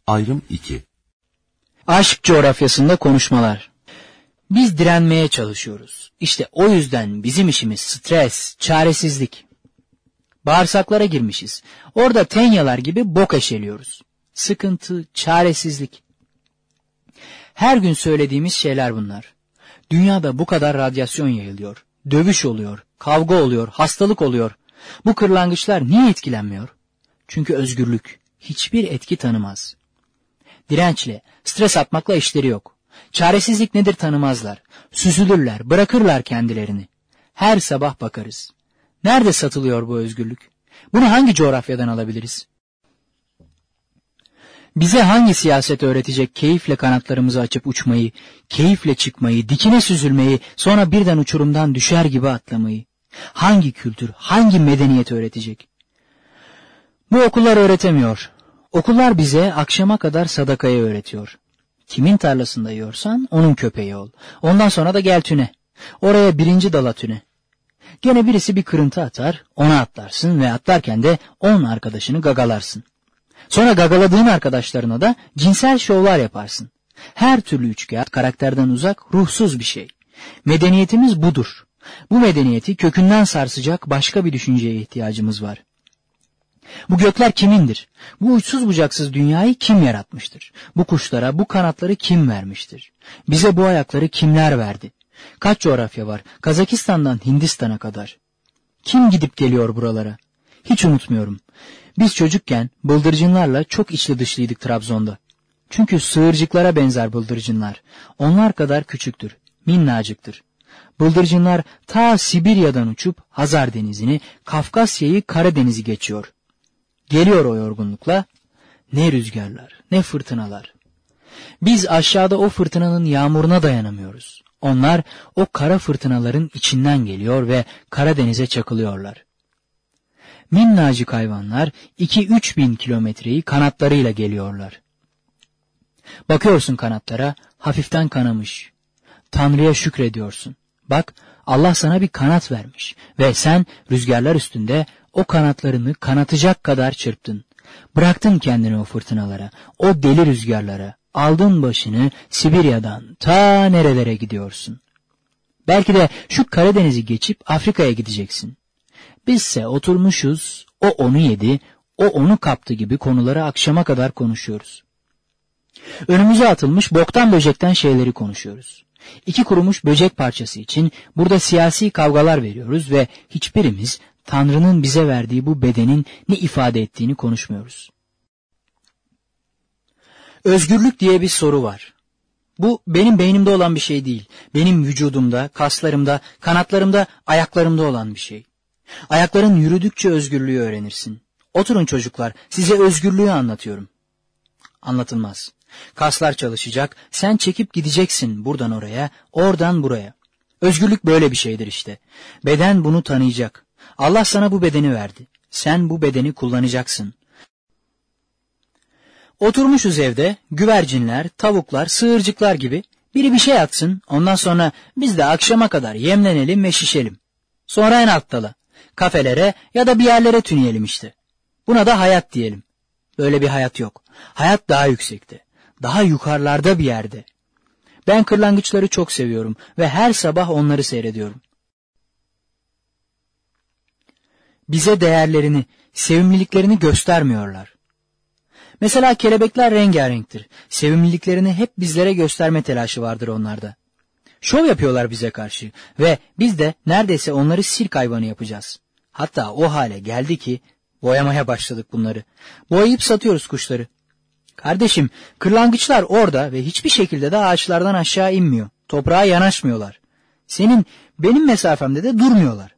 Ayrım 2. Aşk coğrafyasında konuşmalar. Biz direnmeye çalışıyoruz. İşte o yüzden bizim işimiz stres, çaresizlik. Bağırsaklara girmişiz. Orada tenyalar gibi bok eşeliyoruz. Sıkıntı, çaresizlik. Her gün söylediğimiz şeyler bunlar. Dünyada bu kadar radyasyon yayılıyor. Dövüş oluyor, kavga oluyor, hastalık oluyor. Bu kırlangıçlar niye etkilenmiyor? Çünkü özgürlük hiçbir etki tanımaz. Dirençle, stres atmakla işleri yok. Çaresizlik nedir tanımazlar. Süzülürler, bırakırlar kendilerini. Her sabah bakarız. Nerede satılıyor bu özgürlük? Bunu hangi coğrafyadan alabiliriz? Bize hangi siyaset öğretecek keyifle kanatlarımızı açıp uçmayı, keyifle çıkmayı, dikine süzülmeyi, sonra birden uçurumdan düşer gibi atlamayı? Hangi kültür, hangi medeniyet öğretecek? Bu okullar öğretemiyor. Okullar bize akşama kadar sadakayı öğretiyor. Kimin tarlasında yiyorsan onun köpeği ol. Ondan sonra da gel tüne. Oraya birinci dala tüne. Gene birisi bir kırıntı atar, ona atlarsın ve atlarken de 10 arkadaşını gagalarsın. Sonra gagaladığın arkadaşlarına da cinsel şovlar yaparsın. Her türlü üçkağıt karakterden uzak, ruhsuz bir şey. Medeniyetimiz budur. Bu medeniyeti kökünden sarsacak başka bir düşünceye ihtiyacımız var. Bu gökler kimindir? Bu uçsuz bucaksız dünyayı kim yaratmıştır? Bu kuşlara, bu kanatları kim vermiştir? Bize bu ayakları kimler verdi? Kaç coğrafya var? Kazakistan'dan Hindistan'a kadar. Kim gidip geliyor buralara? Hiç unutmuyorum. Biz çocukken bıldırcınlarla çok içli dışlıydık Trabzon'da. Çünkü sığırcıklara benzer bıldırcınlar. Onlar kadar küçüktür, minnacıktır. Bıldırcınlar ta Sibirya'dan uçup Hazar Denizi'ni, Kafkasya'yı, Karadeniz'i geçiyor. Geliyor o yorgunlukla, ne rüzgarlar, ne fırtınalar. Biz aşağıda o fırtınanın yağmuruna dayanamıyoruz. Onlar o kara fırtınaların içinden geliyor ve Karadeniz'e çakılıyorlar. Minnacık hayvanlar 2-3 bin kilometreyi kanatlarıyla geliyorlar. Bakıyorsun kanatlara, hafiften kanamış. Tanrı'ya şükrediyorsun. Bak, Allah sana bir kanat vermiş ve sen rüzgarlar üstünde o kanatlarını kanatacak kadar çırptın. Bıraktın kendini o fırtınalara, o deli rüzgarlara, aldın başını Sibirya'dan ta nerelere gidiyorsun. Belki de şu Karadeniz'i geçip Afrika'ya gideceksin. Bizse oturmuşuz, o onu yedi, o onu kaptı gibi konuları akşama kadar konuşuyoruz. Önümüze atılmış boktan böcekten şeyleri konuşuyoruz. 2 kurumuş böcek parçası için burada siyasi kavgalar veriyoruz ve hiçbirimiz Tanrı'nın bize verdiği bu bedenin ne ifade ettiğini konuşmuyoruz. Özgürlük diye bir soru var. Bu benim beynimde olan bir şey değil. Benim vücudumda, kaslarımda, kanatlarımda, ayaklarımda olan bir şey. Ayakların yürüdükçe özgürlüğü öğrenirsin. Oturun çocuklar, size özgürlüğü anlatıyorum. Anlatılmaz. Kaslar çalışacak, sen çekip gideceksin buradan oraya, oradan buraya. Özgürlük böyle bir şeydir işte. Beden bunu tanıyacak. Allah sana bu bedeni verdi. Sen bu bedeni kullanacaksın. Oturmuşuz evde, güvercinler, tavuklar, sığırcıklar gibi. Biri bir şey atsın, ondan sonra biz de akşama kadar yemlenelim ve şişelim. Sonra en alt dala, kafelere ya da bir yerlere tüneyelim işte. Buna da hayat diyelim. Böyle bir hayat yok. Hayat daha yüksekte, daha yukarılarda bir yerde. Ben kırlangıçları çok seviyorum ve her sabah onları seyrediyorum. Bize değerlerini, sevimliliklerini göstermiyorlar. Mesela kelebekler rengarenktir. Sevimliliklerini hep bizlere gösterme telaşı vardır onlarda. Şov yapıyorlar bize karşı ve biz de neredeyse onları sirk hayvanı yapacağız. Hatta o hale geldi ki boyamaya başladık bunları. Boyayıp satıyoruz kuşları. Kardeşim, kırlangıçlar orada ve hiçbir şekilde de ağaçlardan aşağı inmiyor. Toprağa yanaşmıyorlar. Senin, benim mesafemde de durmuyorlar.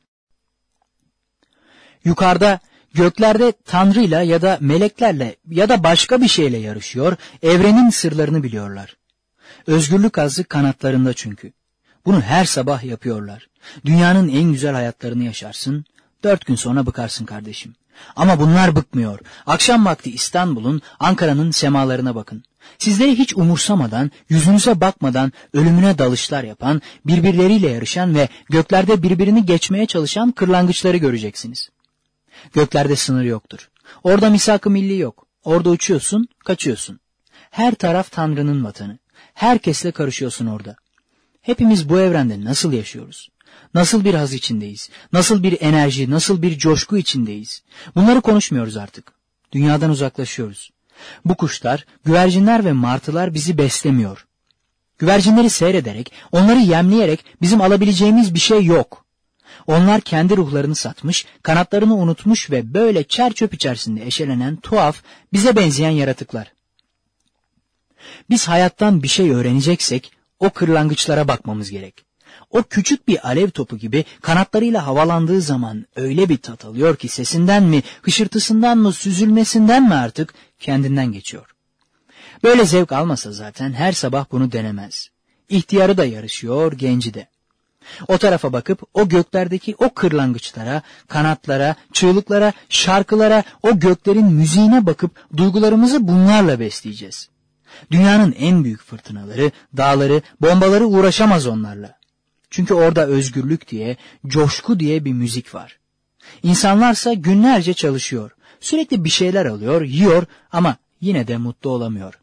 Yukarıda, göklerde Tanrı'yla ya da meleklerle ya da başka bir şeyle yarışıyor, evrenin sırlarını biliyorlar. Özgürlük hazzı kanatlarında çünkü. Bunu her sabah yapıyorlar. Dünyanın en güzel hayatlarını yaşarsın, 4 gün sonra bıkarsın kardeşim. Ama bunlar bıkmıyor. Akşam vakti İstanbul'un, Ankara'nın semalarına bakın. Sizleri hiç umursamadan, yüzünüze bakmadan ölümüne dalışlar yapan, birbirleriyle yarışan ve göklerde birbirini geçmeye çalışan kırlangıçları göreceksiniz. Göklerde sınır yoktur. Orada misak-ı milli yok. Orada uçuyorsun, kaçıyorsun. Her taraf Tanrı'nın vatanı. Herkesle karışıyorsun orada. Hepimiz bu evrende nasıl yaşıyoruz? Nasıl bir haz içindeyiz? Nasıl bir enerji, nasıl bir coşku içindeyiz? Bunları konuşmuyoruz artık. Dünyadan uzaklaşıyoruz. Bu kuşlar, güvercinler ve martılar bizi beslemiyor. Güvercinleri seyrederek, onları yemleyerek bizim alabileceğimiz bir şey yok. Onlar kendi ruhlarını satmış, kanatlarını unutmuş ve böyle çer çöp içerisinde eşelenen tuhaf, bize benzeyen yaratıklar. Biz hayattan bir şey öğreneceksek, o kırlangıçlara bakmamız gerek. O küçük bir alev topu gibi kanatlarıyla havalandığı zaman öyle bir tat alıyor ki sesinden mi, hışırtısından mı, süzülmesinden mi artık kendinden geçiyor. Böyle zevk almasa zaten her sabah bunu denemez. İhtiyarı da yarışıyor, genci de. O tarafa bakıp o göklerdeki o kırlangıçlara, kanatlara, çığlıklara, şarkılara, o göklerin müziğine bakıp duygularımızı bunlarla besleyeceğiz. Dünyanın en büyük fırtınaları, dağları, bombaları uğraşamaz onlarla. Çünkü orada özgürlük diye, coşku diye bir müzik var. İnsanlarsa günlerce çalışıyor. Sürekli bir şeyler alıyor, yiyor ama yine de mutlu olamıyor.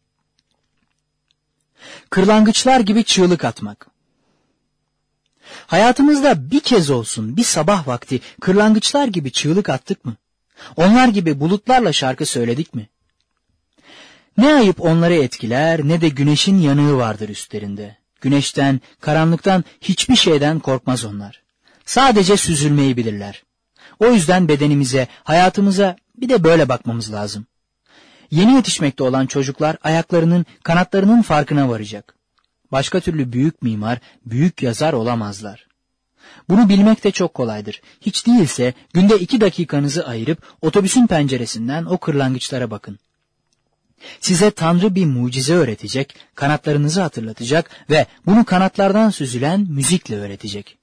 Kırlangıçlar gibi çığlık atmak. Hayatımızda bir kez olsun bir sabah vakti kırlangıçlar gibi çığlık attık mı? Onlar gibi bulutlarla şarkı söyledik mi? Ne ayıp onları etkiler ne de güneşin yanığı vardır üstlerinde. Güneşten, karanlıktan, hiçbir şeyden korkmaz onlar. Sadece süzülmeyi bilirler. O yüzden bedenimize, hayatımıza bir de böyle bakmamız lazım. Yeni yetişmekte olan çocuklar ayaklarının, kanatlarının farkına varacak. Başka türlü büyük mimar, büyük yazar olamazlar. Bunu bilmek de çok kolaydır. Hiç değilse günde 2 dakikanızı ayırıp otobüsün penceresinden o kırlangıçlara bakın. Size Tanrı bir mucize öğretecek, kanatlarınızı hatırlatacak ve bunu kanatlardan süzülen müzikle öğretecek.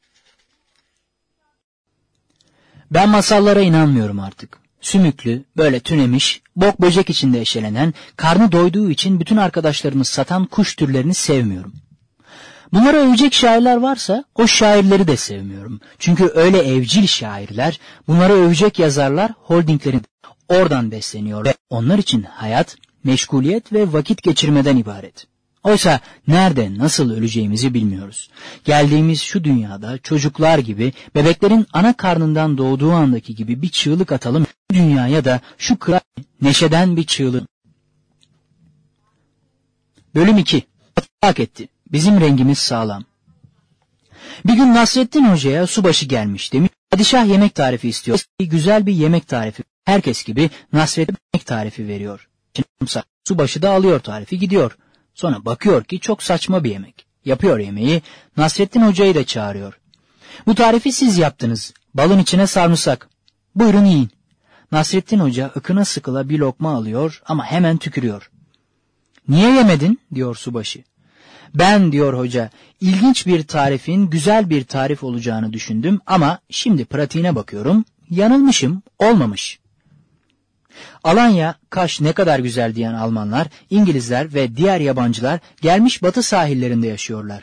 Ben masallara inanmıyorum artık. Sümüklü, böyle tünemiş, bok böcek içinde eşelenen, karnı doyduğu için bütün arkadaşlarını satan kuş türlerini sevmiyorum. Bunları övecek şairler varsa o şairleri de sevmiyorum. Çünkü öyle evcil şairler, bunları övecek yazarlar holdinglerin oradan besleniyor ve onlar için hayat, meşguliyet ve vakit geçirmeden ibaret. Oysa nerede, nasıl öleceğimizi bilmiyoruz. Geldiğimiz şu dünyada çocuklar gibi, bebeklerin ana karnından doğduğu andaki gibi bir çığlık atalım. Dünyaya da şu kral neşeden bir çığlık. Bölüm 2. Hak etti. Bizim rengimiz sağlam. Bir gün Nasrettin Hoca'ya subaşı gelmiş demiş. Padişah yemek tarifi istiyor. Güzel bir yemek tarifi. Herkes gibi Nasrettin yemek tarifi veriyor. Subaşı da alıyor tarifi gidiyor. Sonra bakıyor ki çok saçma bir yemek. Yapıyor yemeği. Nasrettin Hoca'yı da çağırıyor. Bu tarifi siz yaptınız. Balın içine sarımsak. Buyurun yiyin. Nasrettin Hoca ıkına sıkıla bir lokma alıyor ama hemen tükürüyor. Niye yemedin? Diyor subaşı. Ben, diyor hoca, ilginç bir tarifin güzel bir tarif olacağını düşündüm ama şimdi pratiğine bakıyorum. Yanılmışım, olmamış. Alanya, Kaş ne kadar güzel diyen Almanlar, İngilizler ve diğer yabancılar gelmiş batı sahillerinde yaşıyorlar.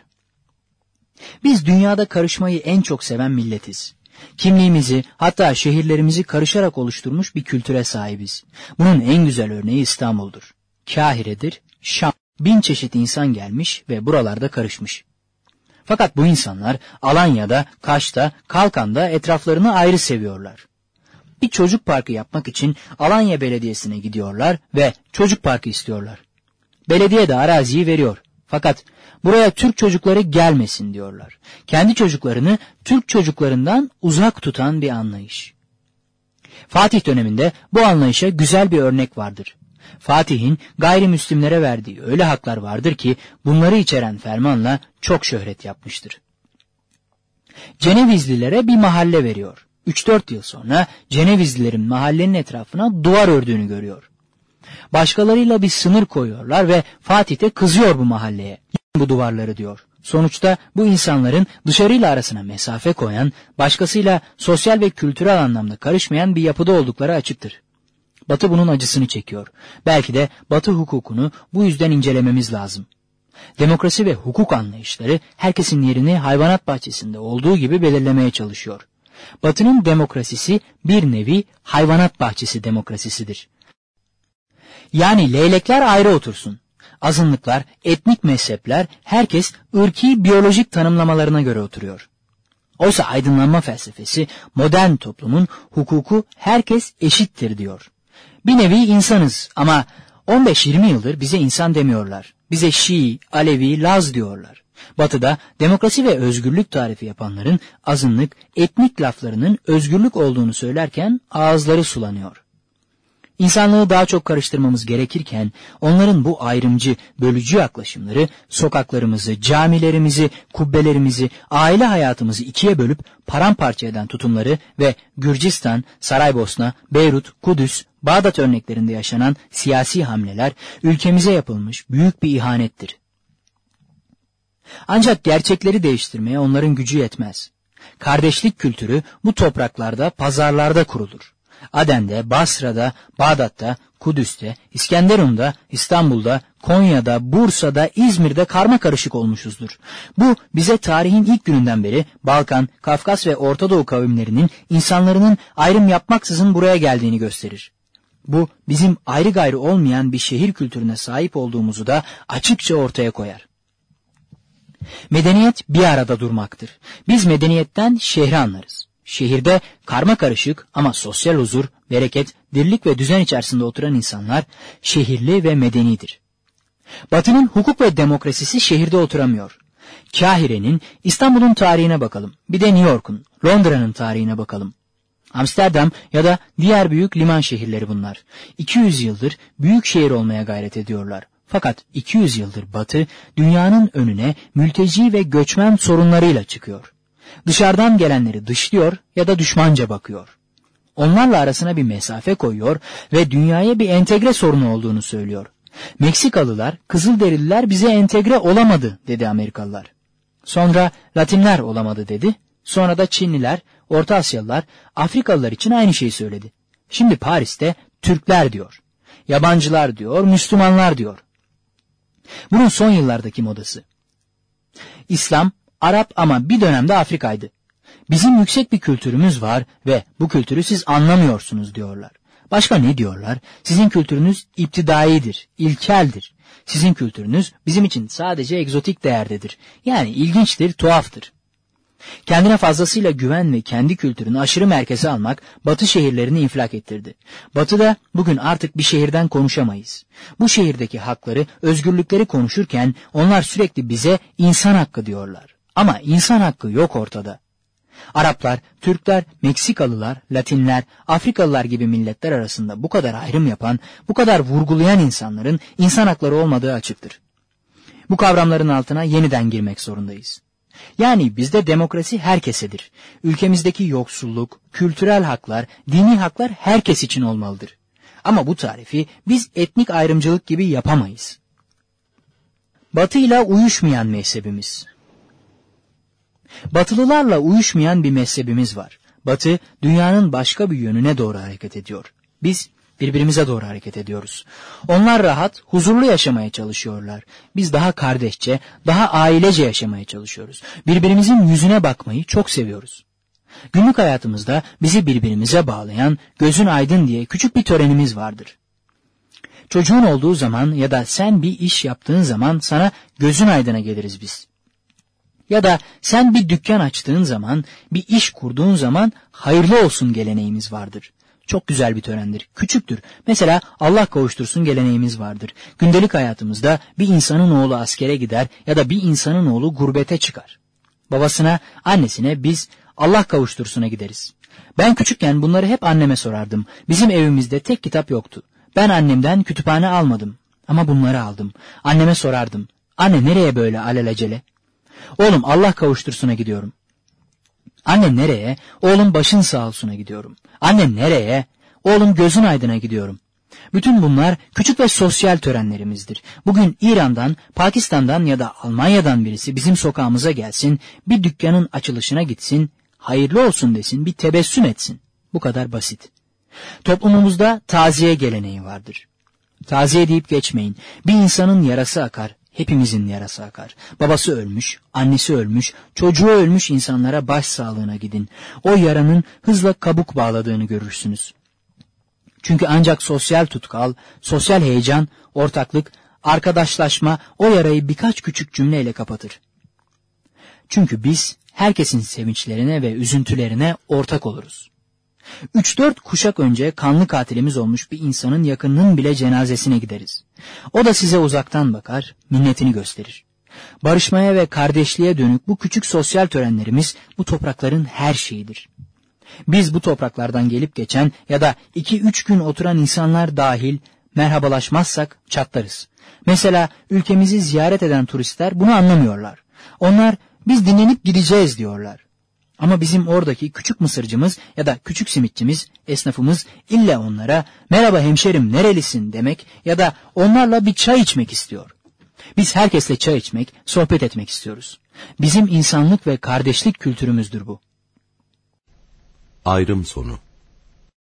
Biz dünyada karışmayı en çok seven milletiz. Kimliğimizi, hatta şehirlerimizi karışarak oluşturmuş bir kültüre sahibiz. Bunun en güzel örneği İstanbul'dur. Kahire'dir, Şam. 1000 çeşit insan gelmiş ve buralarda karışmış. Fakat bu insanlar Alanya'da, Kaş'ta, Kalkan'da etraflarını ayrı seviyorlar. Bir çocuk parkı yapmak için Alanya Belediyesi'ne gidiyorlar ve çocuk parkı istiyorlar. Belediye de araziyi veriyor. Fakat buraya Türk çocukları gelmesin diyorlar. Kendi çocuklarını Türk çocuklarından uzak tutan bir anlayış. Fatih döneminde bu anlayışa güzel bir örnek vardır. Fatih'in gayrimüslimlere verdiği öyle haklar vardır ki bunları içeren fermanla çok şöhret yapmıştır. Cenevizlilere bir mahalle veriyor. 3-4 yıl sonra Cenevizlilerin mahallenin etrafına duvar ördüğünü görüyor. Başkalarıyla bir sınır koyuyorlar ve Fatih de kızıyor bu mahalleye. Bu duvarları diyor. Sonuçta bu insanların dışarıyla arasına mesafe koyan, başkasıyla sosyal ve kültürel anlamda karışmayan bir yapıda oldukları açıktır. Batı bunun acısını çekiyor. Belki de Batı hukukunu bu yüzden incelememiz lazım. Demokrasi ve hukuk anlayışları herkesin yerini hayvanat bahçesinde olduğu gibi belirlemeye çalışıyor. Batı'nın demokrasisi bir nevi hayvanat bahçesi demokrasisidir. Yani leylekler ayrı otursun. Azınlıklar, etnik mezhepler, herkes ırki biyolojik tanımlamalarına göre oturuyor. Oysa aydınlanma felsefesi modern toplumun hukuku herkes eşittir diyor. Bir nevi insanız ama 15-20 yıldır bize insan demiyorlar. Bize Şii, Alevi, Laz diyorlar. Batı'da demokrasi ve özgürlük tarifi yapanların azınlık, etnik laflarının özgürlük olduğunu söylerken ağızları sulanıyor. İnsanlığı daha çok karıştırmamız gerekirken onların bu ayrımcı, bölücü yaklaşımları sokaklarımızı, camilerimizi, kubbelerimizi, aile hayatımızı ikiye bölüp paramparça eden tutumları ve Gürcistan, Saraybosna, Beyrut, Kudüs, Bağdat örneklerinde yaşanan siyasi hamleler ülkemize yapılmış büyük bir ihanettir. Ancak gerçekleri değiştirmeye onların gücü yetmez. Kardeşlik kültürü bu topraklarda, pazarlarda kurulur. Aden'de, Basra'da, Bağdat'ta, Kudüs'te, İskenderun'da, İstanbul'da, Konya'da, Bursa'da, İzmir'de karmakarışık olmuşuzdur. Bu bize tarihin ilk gününden beri Balkan, Kafkas ve Orta Doğu kavimlerinin insanların ayrım yapmaksızın buraya geldiğini gösterir. Bu bizim ayrı gayrı olmayan bir şehir kültürüne sahip olduğumuzu da açıkça ortaya koyar. Medeniyet bir arada durmaktır. Biz medeniyetten şehri anlarız. Şehirde karmakarışık ama sosyal huzur, bereket, dirlik ve düzen içerisinde oturan insanlar şehirli ve medenidir. Batı'nın hukuk ve demokrasisi şehirde oturamıyor. Kahire'nin, İstanbul'un tarihine bakalım. Bir de New York'un, Londra'nın tarihine bakalım. Amsterdam ya da diğer büyük liman şehirleri bunlar. 200 yıldır büyük şehir olmaya gayret ediyorlar. Fakat 200 yıldır Batı dünyanın önüne mülteci ve göçmen sorunlarıyla çıkıyor. Dışarıdan gelenleri dışlıyor ya da düşmanca bakıyor. Onlarla arasına bir mesafe koyuyor ve dünyaya bir entegre sorunu olduğunu söylüyor. Meksikalılar, Kızılderililer bize entegre olamadı dedi Amerikalılar. Sonra Latinler olamadı dedi. Sonra da Çinliler, Orta Asyalılar, Afrikalılar için aynı şeyi söyledi. Şimdi Paris'te Türkler diyor. Yabancılar diyor, Müslümanlar diyor. Bunun son yıllardaki modası. İslam, Arap ama bir dönemde Afrika'ydı. Bizim yüksek bir kültürümüz var ve bu kültürü siz anlamıyorsunuz diyorlar. Başka ne diyorlar? Sizin kültürünüz iptidaidir, ilkeldir. Sizin kültürünüz bizim için sadece egzotik değerdedir. Yani ilginçtir, tuhaftır. Kendine fazlasıyla güven ve kendi kültürünü aşırı merkeze almak Batı şehirlerini infilak ettirdi. Batı'da bugün artık bir şehirden konuşamayız. Bu şehirdeki hakları, özgürlükleri konuşurken onlar sürekli bize insan hakkı diyorlar. Ama insan hakkı yok ortada. Araplar, Türkler, Meksikalılar, Latinler, Afrikalılar gibi milletler arasında bu kadar ayrım yapan, bu kadar vurgulayan insanların insan hakları olmadığı açıktır. Bu kavramların altına yeniden girmek zorundayız. Yani bizde demokrasi herkesedir. Ülkemizdeki yoksulluk, kültürel haklar, dini haklar herkes için olmalıdır. Ama bu tarifi biz etnik ayrımcılık gibi yapamayız. Batı'yla uyuşmayan mezhebimiz. Batılılarla uyuşmayan bir mezhebimiz var. Batı, dünyanın başka bir yönüne doğru hareket ediyor. Biz birbirimize doğru hareket ediyoruz. Onlar rahat, huzurlu yaşamaya çalışıyorlar. Biz daha kardeşçe, daha ailece yaşamaya çalışıyoruz. Birbirimizin yüzüne bakmayı çok seviyoruz. Günlük hayatımızda bizi birbirimize bağlayan gözün aydın diye küçük bir törenimiz vardır. Çocuğun olduğu zaman ya da sen bir iş yaptığın zaman sana gözün aydına geliriz biz. Ya da sen bir dükkan açtığın zaman, bir iş kurduğun zaman hayırlı olsun geleneğimiz vardır. Çok güzel bir törendir, küçüktür. Mesela Allah kavuştursun geleneğimiz vardır. Gündelik hayatımızda bir insanın oğlu askere gider ya da bir insanın oğlu gurbete çıkar. Babasına, annesine biz Allah kavuştursuna gideriz. Ben küçükken bunları hep anneme sorardım. Bizim evimizde tek kitap yoktu. Ben annemden kütüphane almadım ama bunları aldım. Anneme sorardım. Anne nereye böyle alelacele? Oğlum Allah kavuştursuna gidiyorum. Anne nereye? Oğlum başın sağ olsuna gidiyorum. Anne nereye? Oğlum gözün aydına gidiyorum. Bütün bunlar küçük ve sosyal törenlerimizdir. Bugün İran'dan, Pakistan'dan ya da Almanya'dan birisi bizim sokağımıza gelsin, bir dükkanın açılışına gitsin, hayırlı olsun desin, bir tebessüm etsin. Bu kadar basit. Toplumumuzda taziye geleneği vardır. Taziye deyip geçmeyin. Bir insanın yarası akar. Hepimizin yarası akar. Babası ölmüş, annesi ölmüş, çocuğu ölmüş insanlara başsağlığına gidin. O yaranın hızla kabuk bağladığını görürsünüz. Çünkü ancak sosyal tutkal, sosyal heyecan, ortaklık, arkadaşlaşma o yarayı birkaç küçük cümleyle kapatır. Çünkü biz herkesin sevinçlerine ve üzüntülerine ortak oluruz. 3-4 kuşak önce kanlı katilimiz olmuş bir insanın yakınının bile cenazesine gideriz. O da size uzaktan bakar, minnetini gösterir. Barışmaya ve kardeşliğe dönük bu küçük sosyal törenlerimiz bu toprakların her şeyidir. Biz bu topraklardan gelip geçen ya da 2-3 gün oturan insanlar dahil merhabalaşmazsak çatlarız. Mesela ülkemizi ziyaret eden turistler bunu anlamıyorlar. Onlar biz dinlenip gideceğiz diyorlar. Ama bizim oradaki küçük mısırcımız ya da küçük simitçimiz, esnafımız illa onlara merhaba hemşerim nerelisin demek ya da onlarla bir çay içmek istiyor. Biz herkesle çay içmek, sohbet etmek istiyoruz. Bizim insanlık ve kardeşlik kültürümüzdür bu. Ayrım sonu.